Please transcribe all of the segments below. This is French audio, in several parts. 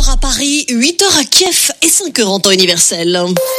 7h à Paris, 8h à Kiev et 5h en temps universel.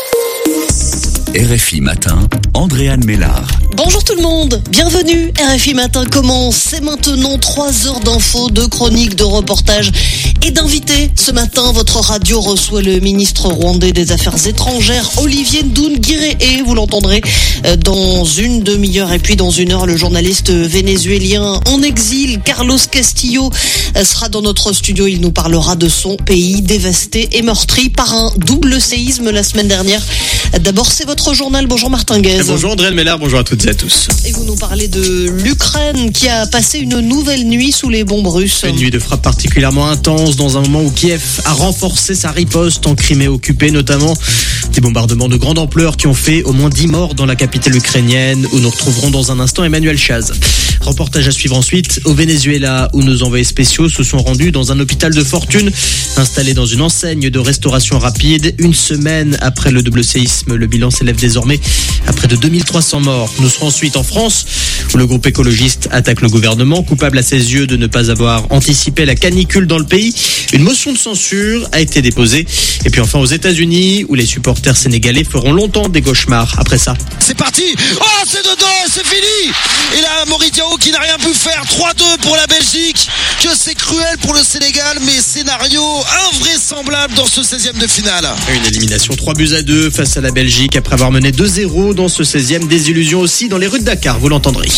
RFI Matin, Andréane Mélard. Bonjour tout le monde, bienvenue. RFI Matin commence. C'est maintenant 3 heures d'infos, de chroniques, de reportages et d'invités. Ce matin, votre radio reçoit le ministre rwandais des Affaires étrangères, Olivier Nduhungirehe. Vous l'entendrez dans une demi-heure. Et puis dans une heure, le journaliste vénézuélien en exil, Carlos Castillo, sera dans notre studio. Il nous parlera de son pays dévasté et meurtri par un double séisme la semaine dernière. D'abord, c'est votre journal. Bonjour Martin Guez. Bonjour Andréane Mélard, bonjour à toutes et à tous. Et vous nous parlez de l'Ukraine qui a passé une nouvelle nuit sous les bombes russes. Une nuit de frappe particulièrement intense dans un moment où Kiev a renforcé sa riposte en Crimée occupée, notamment des bombardements de grande ampleur qui ont fait au moins 10 morts dans la capitale ukrainienne, où nous retrouverons dans un instant Emmanuel Chaz. Reportage à suivre ensuite au Venezuela, où nos envoyés spéciaux se sont rendus dans un hôpital de fortune installé dans une enseigne de restauration rapide. Une semaine après le double séisme, le bilan s'élève désormais à près de 2300 morts. Nous serons ensuite en France, où le groupe écologiste attaque le gouvernement, coupable à ses yeux de ne pas avoir anticipé la canicule dans le pays. Une motion de censure a été déposée. Et puis enfin aux États-Unis, où les supporters sénégalais feront longtemps des cauchemars après ça. C'est parti. Oh, c'est dedans, c'est fini. Et là, Mori Diaw qui n'a rien pu faire. 3-2 pour la Belgique. Que c'est cruel pour le Sénégal, mais scénario invraisemblable dans ce 16e de finale. Une élimination 3-2 face à la Belgique après avoir mené 2-0 dans ce 16e. Désillusion aussi dans les rues de Dakar, vous l'entendrez.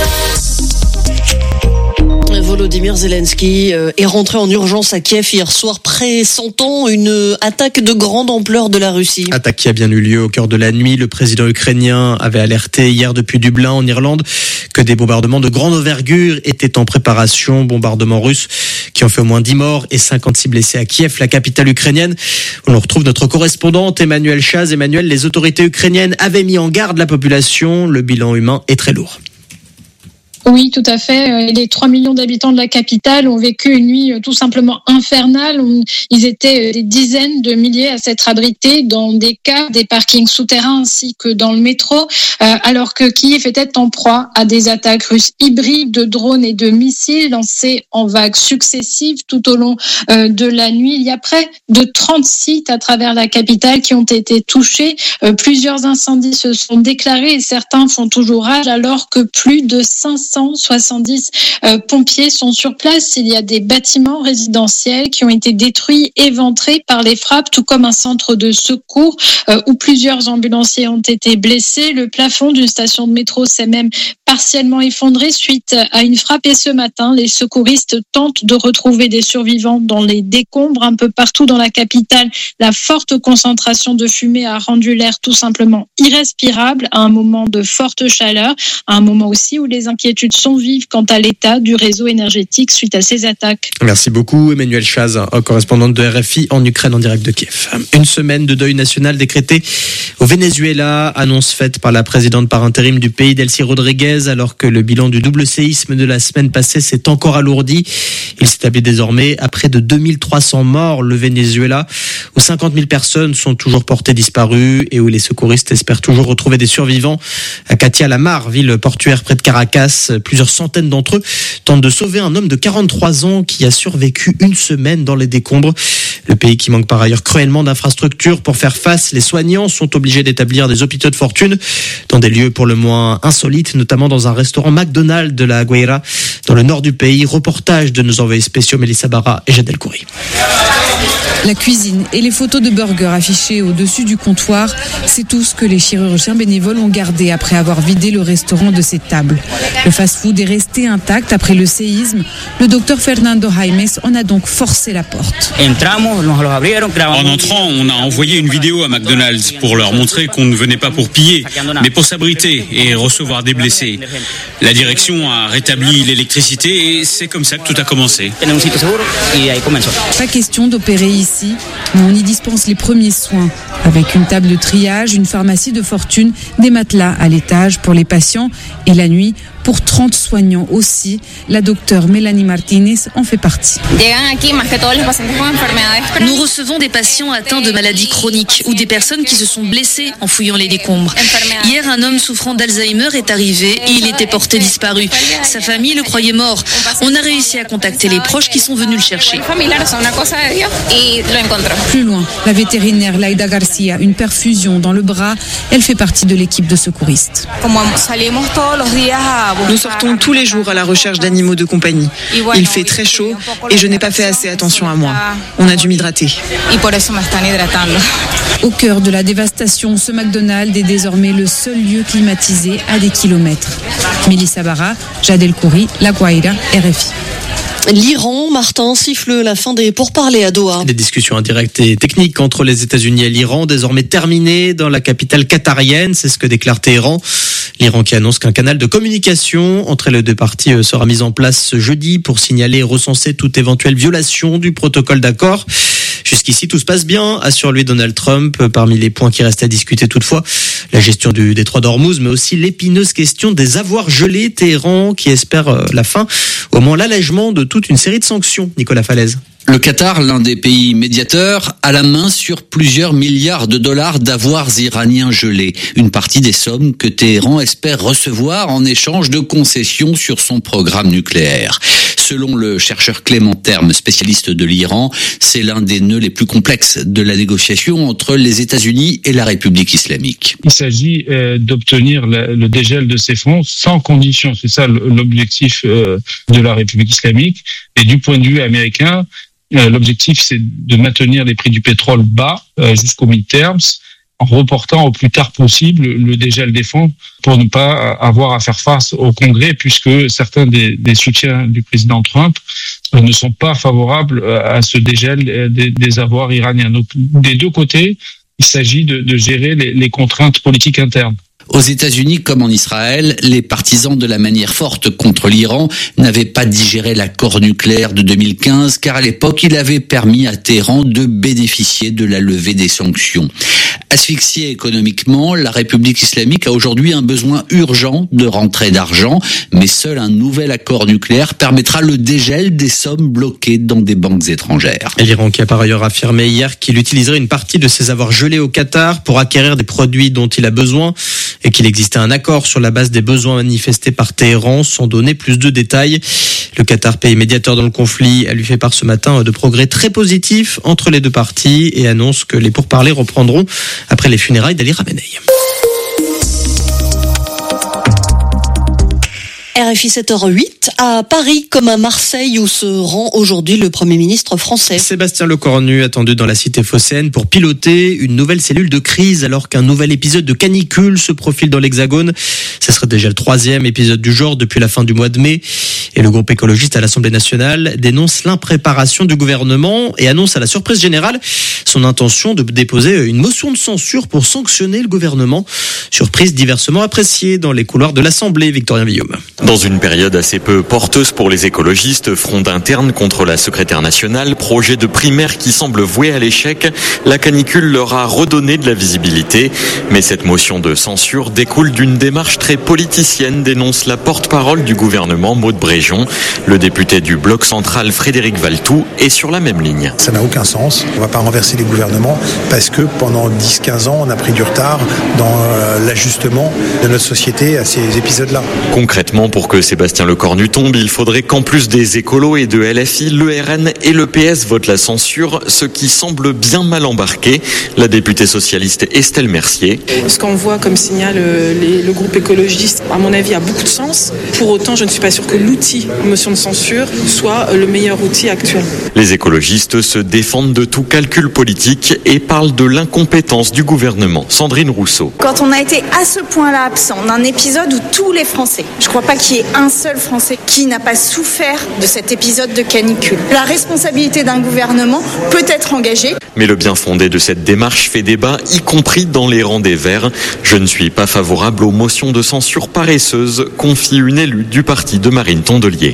Volodymyr Zelensky est rentré en urgence à Kiev hier soir, pressentant une attaque de grande ampleur de la Russie. Attaque qui a bien eu lieu au cœur de la nuit. Le président ukrainien avait alerté hier depuis Dublin en Irlande que des bombardements de grande envergure étaient en préparation. Bombardements russes qui ont fait au moins 10 morts et 56 blessés à Kiev, la capitale ukrainienne. On retrouve notre correspondante Emmanuel Chaz. Emmanuel, les autorités ukrainiennes avaient mis en garde la population. Le bilan humain est très lourd. Oui, tout à fait. Les 3 millions d'habitants de la capitale ont vécu une nuit tout simplement infernale. Ils étaient des dizaines de milliers à s'être abrités dans des caves, des parkings souterrains ainsi que dans le métro, alors que Kiev était en proie à des attaques russes hybrides de drones et de missiles lancés en vagues successives tout au long de la nuit. Il y a près de 30 sites à travers la capitale qui ont été touchés. Plusieurs incendies se sont déclarés et certains font toujours rage alors que plus de 570 pompiers sont sur place. Il y a des bâtiments résidentiels qui ont été détruits, éventrés par les frappes, tout comme un centre de secours où plusieurs ambulanciers ont été blessés. Le plafond d'une station de métro s'est même partiellement effondré suite à une frappe. Et ce matin, les secouristes tentent de retrouver des survivants dans les décombres un peu partout dans la capitale. La forte concentration de fumée a rendu l'air tout simplement irrespirable à un moment de forte chaleur, à un moment aussi où les inquiétudes sont vives quant à l'état du réseau énergétique suite à ces attaques. Merci beaucoup Emmanuel Chaz, correspondante de RFI en Ukraine en direct de Kiev. Une semaine de deuil national décrétée au Venezuela, annonce faite par la présidente par intérim du pays Delcy Rodriguez, alors que le bilan du double séisme de la semaine passée s'est encore alourdi. Il s'établit désormais à près de 2300 morts. Le Venezuela, où 50 000 personnes sont toujours portées disparues et où les secouristes espèrent toujours retrouver des survivants. À Katia la Mar, ville portuaire près de Caracas, plusieurs centaines d'entre eux tentent de sauver un homme de 43 ans qui a survécu une semaine dans les décombres. Le pays qui manque par ailleurs cruellement d'infrastructures pour faire face. Les soignants sont obligés d'établir des hôpitaux de fortune dans des lieux pour le moins insolites, notamment dans un restaurant McDonald's de la Guaira, dans le nord du pays. Reportage de nos envoyés spéciaux Mélissa Barra et Jadel Khoury. La cuisine et les photos de burgers affichées au-dessus du comptoir, c'est tout ce que les chirurgiens bénévoles ont gardé après avoir vidé le restaurant de ses tables. Le fast-food est resté intact après le séisme. Le docteur Fernando Jaimes en a donc forcé la porte. En entrant, on a envoyé une vidéo à McDonald's pour leur montrer qu'on ne venait pas pour piller, mais pour s'abriter et recevoir des blessés. La direction a rétabli l'électricité et c'est comme ça que tout a commencé. Pas question d'opérer ici, mais on y dispense les premiers soins. Avec une table de triage, une pharmacie de fortune, des matelas à l'étage pour les patients et la nuit, pour 30 soignants aussi. La docteure Mélanie Martinez en fait partie. Nous recevons des patients atteints de maladies chroniques ou des personnes qui se sont blessées en fouillant les décombres. Hier, un homme souffrant d'Alzheimer est arrivé et il était porté disparu. Sa famille le croyait mort. On a réussi à contacter les proches qui sont venus le chercher. Plus loin, la vétérinaire Laida Garcia, une perfusion dans le bras. Elle fait partie de l'équipe de secouristes. Nous sortons tous les jours à la recherche d'animaux de compagnie. Il fait très chaud et je n'ai pas fait assez attention à moi. On a dû m'hydrater. Au cœur de la dévastation, ce McDonald's est désormais le seul lieu climatisé à des kilomètres. Mélissa Barra, Jad El Khoury, La Guaira, RFI. L'Iran, Martin, siffle la fin des pourparlers à Doha. Des discussions indirectes et techniques entre les États-Unis et l'Iran, désormais terminées dans la capitale qatarienne, c'est ce que déclare Téhéran. L'Iran qui annonce qu'un canal de communication entre les deux parties sera mis en place ce jeudi pour signaler et recenser toute éventuelle violation du protocole d'accord. Jusqu'ici, tout se passe bien, assure-lui Donald Trump. Parmi les points qui restent à discuter toutefois, la gestion du détroit d'Ormuz, mais aussi l'épineuse question des avoirs gelés. Téhéran qui espère la fin, au moins l'allègement de toute une série de sanctions. Nicolas Falaise. Le Qatar, l'un des pays médiateurs, a la main sur plusieurs milliards de dollars d'avoirs iraniens gelés. Une partie des sommes que Téhéran espère recevoir en échange de concessions sur son programme nucléaire. Selon le chercheur Clément Terme, spécialiste de l'Iran, c'est l'un des nœuds les plus complexes de la négociation entre les États-Unis et la République islamique. Il s'agit d'obtenir le dégel de ces fonds sans condition. C'est ça l'objectif de la République islamique. Et du point de vue américain, l'objectif, c'est de maintenir les prix du pétrole bas jusqu'au mid-term, en reportant au plus tard possible le dégel des fonds pour ne pas avoir à faire face au Congrès, puisque certains des soutiens du président Trump ne sont pas favorables à ce dégel des avoirs iraniens. Donc, des deux côtés, il s'agit de gérer les contraintes politiques internes. Aux États-Unis comme en Israël, les partisans de la manière forte contre l'Iran n'avaient pas digéré l'accord nucléaire de 2015 car à l'époque, il avait permis à Téhéran de bénéficier de la levée des sanctions. Asphyxiée économiquement, la République islamique a aujourd'hui un besoin urgent de rentrée d'argent, mais seul un nouvel accord nucléaire permettra le dégel des sommes bloquées dans des banques étrangères. Et l'Iran qui a par ailleurs affirmé hier qu'il utiliserait une partie de ses avoirs gelés au Qatar pour acquérir des produits dont il a besoin et qu'il existait un accord sur la base des besoins manifestés par Téhéran sans donner plus de détails. Le Qatar, pays médiateur dans le conflit, a lui fait part ce matin de progrès très positifs entre les deux parties et annonce que les pourparlers reprendront après les funérailles d'Ali Khamenei. RFI 7h08, à Paris comme à Marseille où se rend aujourd'hui le Premier ministre français. Sébastien Lecornu attendu dans la cité phocéenne pour piloter une nouvelle cellule de crise alors qu'un nouvel épisode de canicule se profile dans l'Hexagone. Ce serait déjà le 3e épisode du genre depuis la fin du mois de mai. Et le groupe écologiste à l'Assemblée nationale dénonce l'impréparation du gouvernement et annonce à la surprise générale son intention de déposer une motion de censure pour sanctionner le gouvernement. Surprise diversement appréciée dans les couloirs de l'Assemblée, Victorien Villaume. Dans une période assez peu porteuse pour les écologistes, fronde interne contre la secrétaire nationale, projet de primaire qui semble voué à l'échec, la canicule leur a redonné de la visibilité. Mais cette motion de censure découle d'une démarche très politicienne, dénonce la porte-parole du gouvernement, Maud Bréjon. Le député du Bloc central, Frédéric Valletoux, est sur la même ligne. Ça n'a aucun sens. On ne va pas renverser les gouvernements parce que pendant 10-15 ans, on a pris du retard dans l'ajustement de notre société à ces épisodes-là. Concrètement, pour que Sébastien Lecornu tombe, il faudrait qu'en plus des écolos et de LFI, le RN et le PS votent la censure, ce qui semble bien mal embarqué. La députée socialiste Estelle Mercier. Ce qu'on voit comme signal le groupe écologiste, à mon avis, a beaucoup de sens. Pour autant, je ne suis pas sûre que l'outil motion de censure soit le meilleur outil actuel. Les écologistes se défendent de tout calcul politique et parlent de l'incompétence du gouvernement. Sandrine Rousseau. Quand on a été à ce point-là absent d'un épisode où tous les Français, je ne crois pas qu'il y ait un seul Français qui n'a pas souffert de cet épisode de canicule. La responsabilité d'un gouvernement peut être engagée. Mais le bien fondé de cette démarche fait débat, y compris dans les rangs des Verts. Je ne suis pas favorable aux motions de censure paresseuses, confie une élue du parti de Marine Tondelier.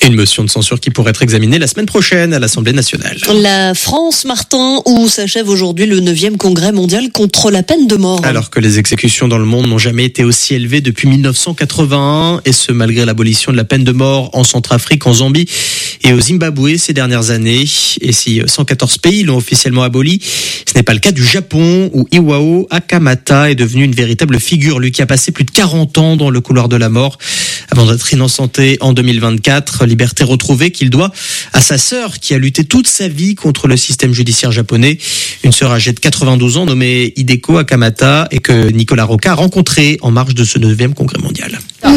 Une motion de censure qui pourrait être examinée la semaine prochaine à l'Assemblée nationale. La France, Martin, où s'achève aujourd'hui le 9e congrès mondial contre la peine de mort. Alors que les exécutions dans le monde n'ont jamais été aussi élevées depuis 1981, et ce malgré l'abolition de la peine de mort en Centrafrique, en Zambie et au Zimbabwe ces dernières années. Et si 114 pays l'ont officiellement aboli, ce n'est pas le cas du Japon, où Iwao Akamata est devenu une véritable figure. Lui qui a passé plus de 40 ans dans le couloir de la mort avant d'être innocenté en 2024. Liberté retrouvée qu'il doit à sa sœur qui a lutté toute sa vie contre le système judiciaire japonais. Une sœur âgée de 92 ans nommée Hideko Akamata et que Nicolas Roca a rencontrée en marge de ce 9e congrès mondial.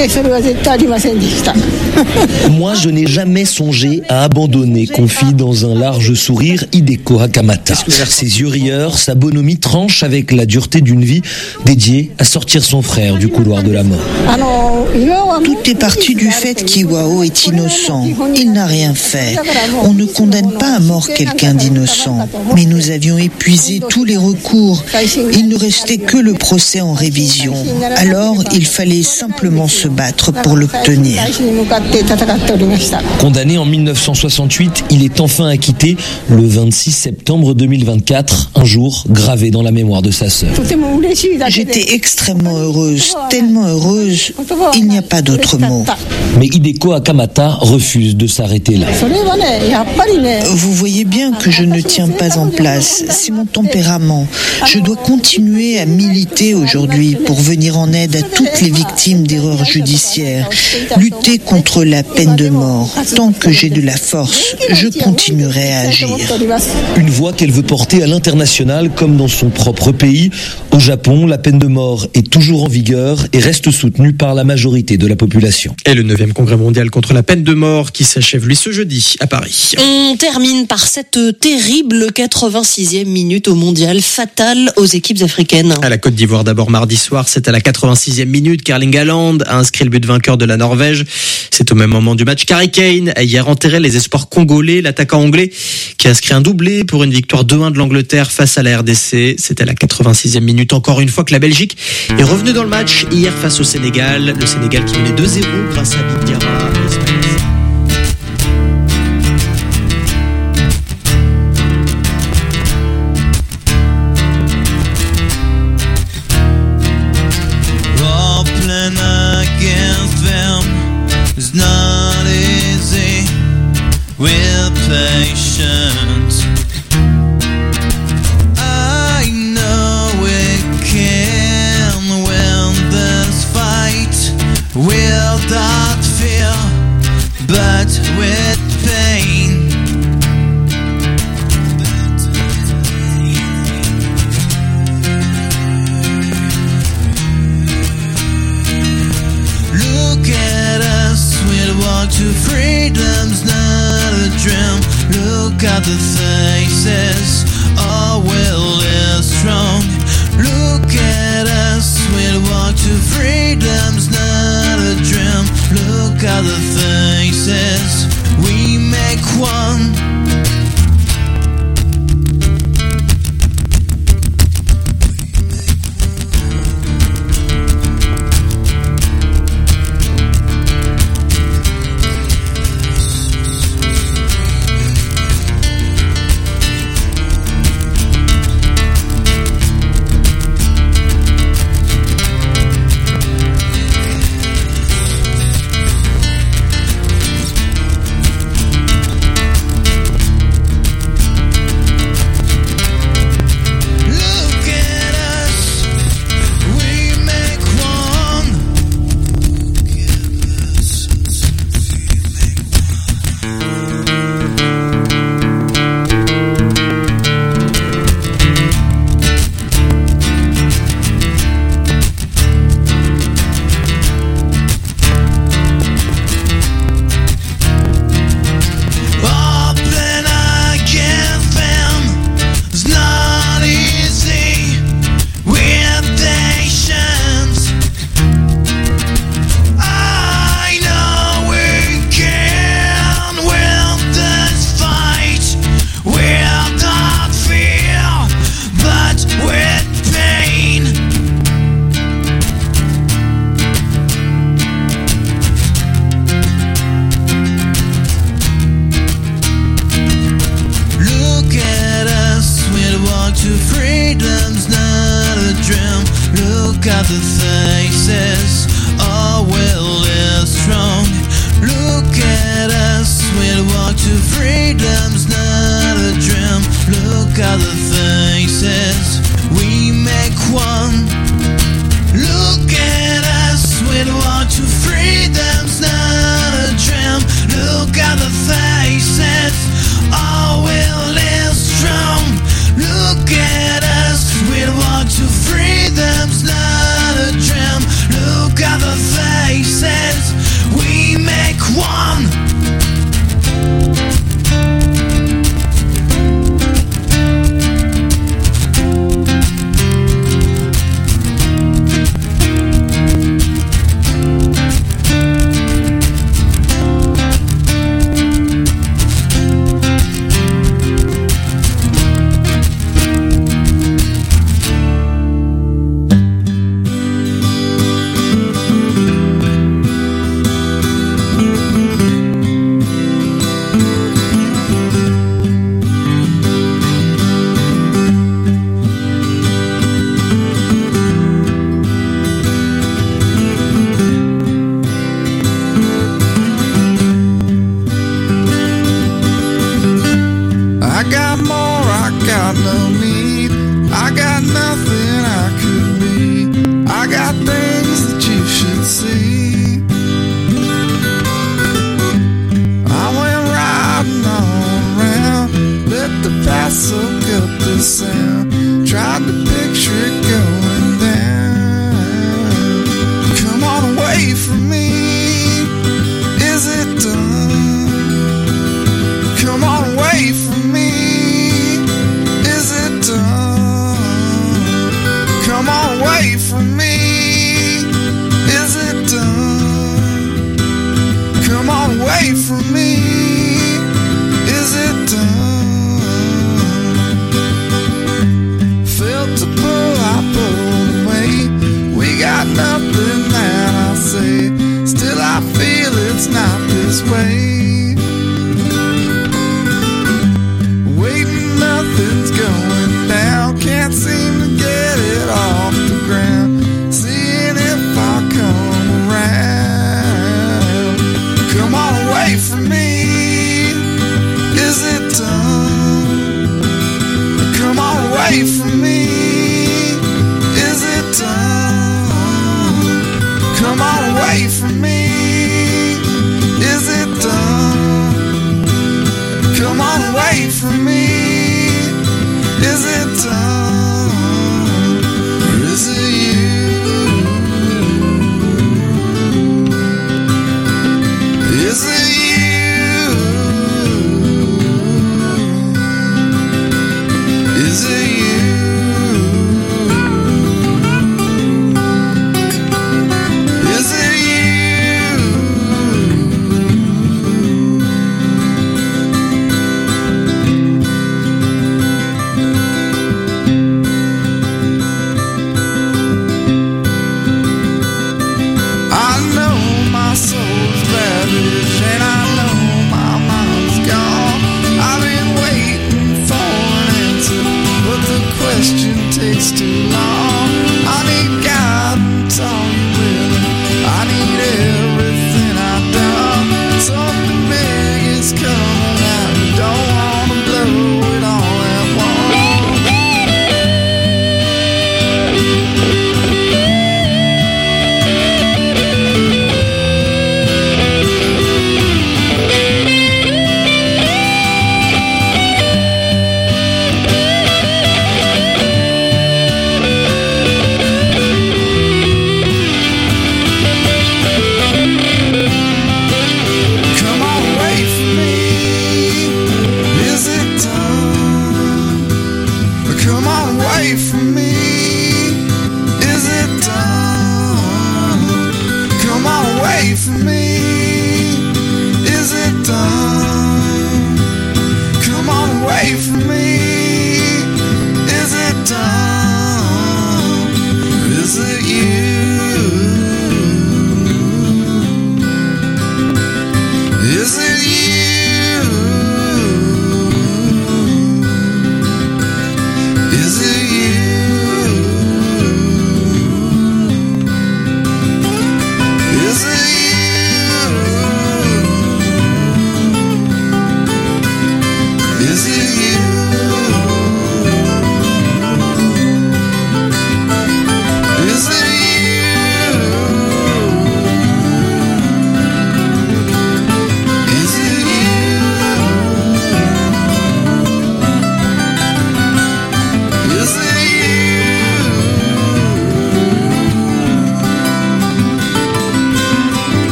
Moi, je n'ai jamais songé à abandonner, confie dans un large sourire Hideko Akamata. Ses yeux rieurs, sa bonhomie tranche avec la dureté d'une vie dédiée à sortir son frère du couloir de la mort. Tout est parti du fait qu'Iwao est innocent. Il n'a rien fait. On ne condamne pas à mort quelqu'un d'innocent. Mais nous avions épuisé tous les recours. Il ne restait que le procès en révision. Alors, il fallait simplement se battre pour l'obtenir. Condamné en 1968, il est enfin acquitté le 26 septembre 2024, un jour gravé dans la mémoire de sa sœur. J'étais extrêmement heureuse, tellement heureuse, il n'y a pas d'autre mot. Mais Hideko Akamata refuse de s'arrêter là. Vous voyez bien que je ne tiens pas en place, c'est mon tempérament. Je dois continuer à militer aujourd'hui pour venir en aide à toutes les victimes d'erreurs judiciaires, lutter contre la peine de mort. Tant que j'ai de la force, je continuerai à agir. Une voix qu'elle veut porter à l'international comme dans son propre pays. Au Japon, la peine de mort est toujours en vigueur et reste soutenue par la majorité de la population. Et le 9e congrès mondial contre la peine de mort qui s'achève lui ce jeudi à Paris. On termine par cette terrible 86e minute au mondial, fatale aux équipes africaines. À la Côte d'Ivoire d'abord mardi soir, c'est à la 86e minute qu'Erling Haaland a inscrit le but vainqueur de la Norvège. C'est au même moment du match qu'Harry Kane a hier enterré les espoirs congolais, l'attaquant anglais qui a inscrit un doublé pour une victoire 2-1 de l'Angleterre face à la RDC. C'est à la 86e minute encore une fois que la Belgique est revenue dans le match hier face au Sénégal. Le Sénégal qui menait 2-0 grâce à Habib Diarra. Patience. I know we can win this fight without fear, but with pain. Look at us, we'll walk to freedom's not a dream. Look at the faces, our will is strong. Look at us, we'll walk to freedom's not a dream. Look at the faces, we make one. Look at the faces, we make one. Look at us, we'll walk to freedom's not a dream. Look at the faces, all will live strong. Look at us, we'll walk to freedom's not a dream. Look at the faces, we make one.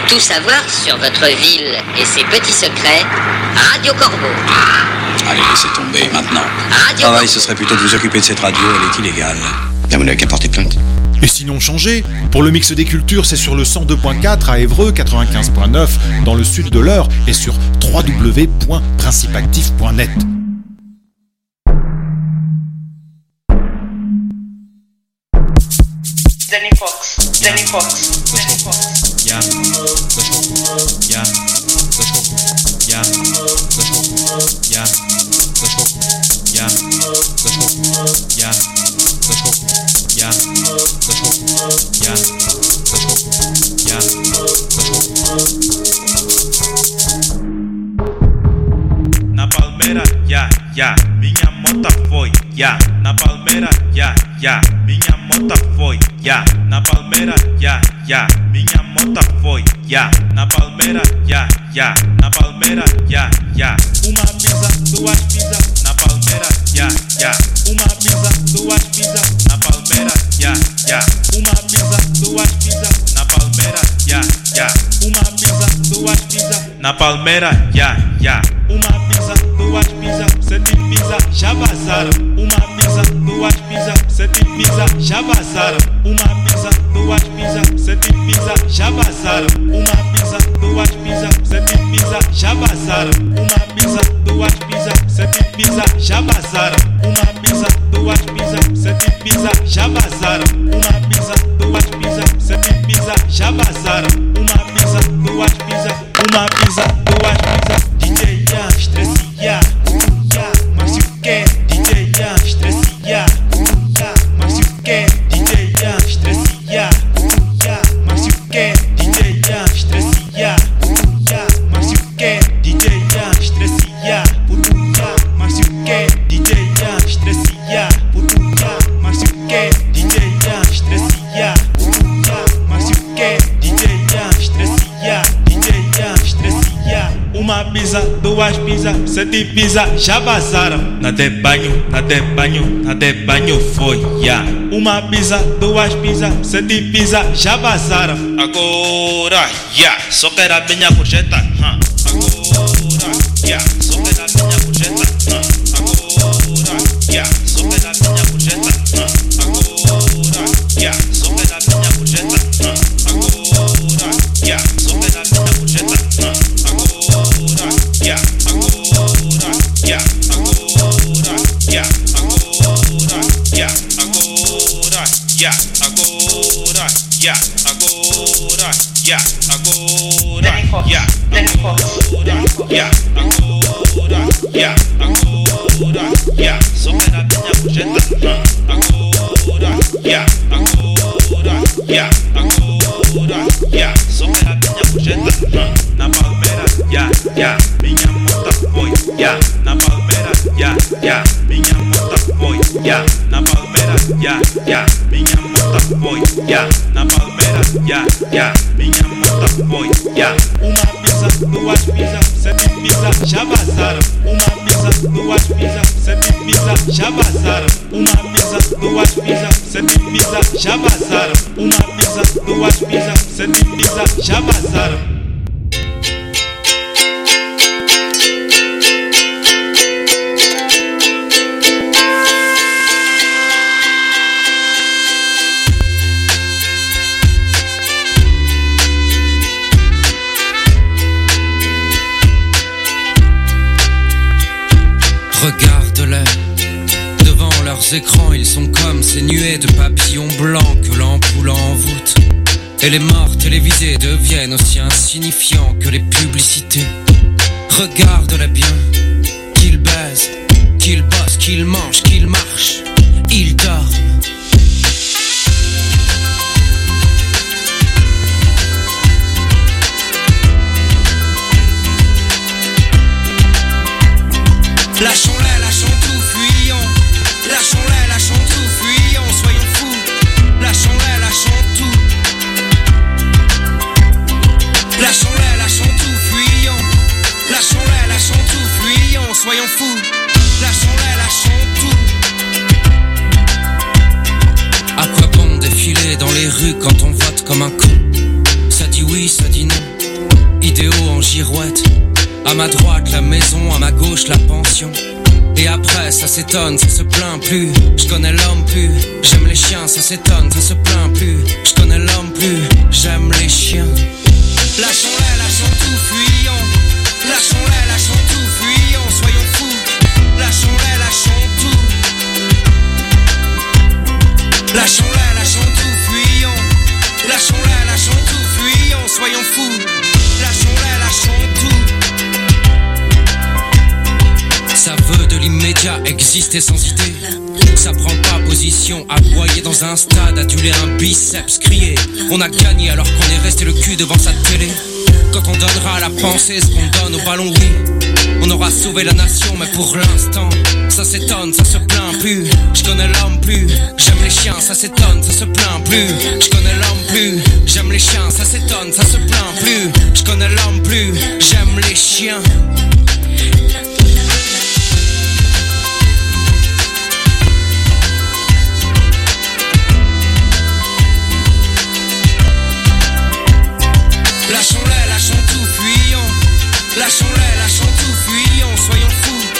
Tout savoir sur votre ville et ses petits secrets, Radio Corbeau. Allez, laissez tomber maintenant. Radio Travail, ce serait plutôt de vous occuper de cette radio, elle est illégale. Vous n'avez qu'à porter plainte. Et sinon changé, pour le mix des cultures, c'est sur le 102.4 à Évreux, 95.9 dans le sud de l'Eure et sur www.principactif.net. Danny Fox. Yeah. Na palmeira, minha moto foi, na palmeira, minha moto foi, na palmeira, minha moto foi, na palmeira, na palmeira, uma pizza, duas pizzas, na palmeira, uma pizza, duas pizzas, na palmeira, uma pizza, duas pizzas, na palmeira, uma pizza, duas pizzas, na palmeira, uma pizza, duas pizzas, sete pizzas, já vazaram. Uma pizza, duas pizzas, sete pizzas, já vazaram. Uma pizza, duas pizzas, sete pizzas, já vazaram. Uma pizza, duas pizzas, sete pizzas, já vazaram. Uma pizza, duas pizzas, sete pizzas, já vazaram. Uma pizza, duas pizzas, sete pizzas, já vazaram. Uma pizza, duas pizzas, sete pizzas, já vazaram. Uma pizza, duas pizzas, uma pizza, duas pizzas. DJ Ian, estressia, mas o que? DJ Ian, estressia, mas o que? DJ Ian, estressia, mas o que? DJ Ian, estressia, mas o que? DJ Ian, estressia, mas o que? DJ Ian, estressia, mas o que? DJ Ian, estressia, mas o que? DJ Ian, estressia, DJ Ian, estressia. Uma pizza, duas pizzas, sete pizzas, já vazaram. Na de banho, foi, Uma pizza, duas pizzas, sete pizzas, já vazaram. Agora, só quero a minha gorjeta, Agora, só quero a minha gorjeta, Agora, só quero a minha gorjeta, Agora, só quero a minha gorjeta, Agora, só quero a minha gorjeta, na palmeira, minha moto foi, na palmeira, minha moto foi, na palmeira, minha moto foi, na palmeira, minha moto foi, uma pizza, duas pizzas, sete pizzas, já vazaram. Uma pizza, duas pizzas, sete pizzas, já vazaram. Uma pizza, duas pizzas, sete pizzas, já vazaram. Uma pizza, duas pizzas, sete pizzas, já vazaram. Regarde-les, devant leurs écrans, ils sont comme ces nuées de papillons blancs que l'ampoule envoûte. Et les morts télévisés deviennent aussi insignifiants que les publicités. Regarde-les bien, qu'ils baisent, qu'ils bossent, qu'ils mangent, qu'ils marchent, ils dorment. Lâchons-les, lâchons tout, fuyons. Lâchons-les, lâchons tout, fuyons, soyons fous. Lâchons-les, lâchons tout. Lâchons-les, lâchons tout, fuyons. Lâchons-les, lâchons tout, fuyons, soyons fous. Lâchons-les, lâchons tout. À quoi bon défiler dans les rues quand on vote comme un con? Ça dit oui, ça dit non. idéaux en girouette. À ma droite la maison, à ma gauche la pension. Et après ça s'étonne, ça se plaint plus. Je connais l'homme plus, j'aime les chiens, ça s'étonne, ça se plaint plus. Je connais l'homme plus, j'aime les chiens. Lâchons-les, lâchons tout, fuyons. Lâchons-les, lâchons tout, fuyons, soyons fous. Lâchons-les, lâchons tout. Lâchons-les, lâchons tout, fuyons. Lâchons-les, lâchons tout, fuyons, soyons fous. Lâchons-les, lâchons tout. Ça veut de l'immédiat, exister sans idée. Ça prend pas position, aboyer dans un stade, aduler un biceps, crier. On a gagné alors qu'on est resté le cul devant sa télé. Quand on donnera à la pensée ce qu'on donne au ballon, oui, on aura sauvé la nation, mais pour l'instant, ça s'étonne, ça se plaint plus. Je connais l'homme plus, j'aime les chiens, ça s'étonne, ça se plaint plus. Je connais l'homme plus, j'aime les chiens, ça s'étonne, ça se plaint plus. Je connais l'homme plus, j'aime les chiens. Lâchons-les, lâchons tout, fuyons. Lâchons-les, lâchons tout, fuyons, soyons fous.